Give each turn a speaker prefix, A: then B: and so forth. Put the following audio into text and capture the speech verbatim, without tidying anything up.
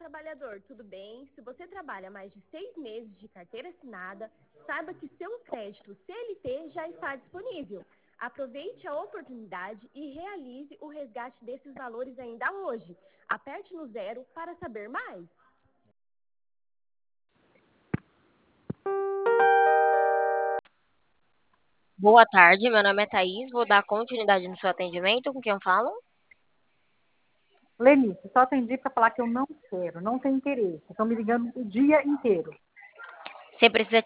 A: trabalhador, tudo bem? Se você trabalha mais de seis meses de carteira assinada, saiba que seu crédito C L T já está disponível. Aproveite a oportunidade e realize o resgate desses valores ainda hoje. Aperte no zero para saber mais.
B: Boa tarde, meu nome é Thaís, vou dar continuidade no seu atendimento, com quem eu falo?
C: Lenice, só atendi para falar que eu não quero, não tenho interesse. Estão me ligando o dia inteiro.
B: Você precisa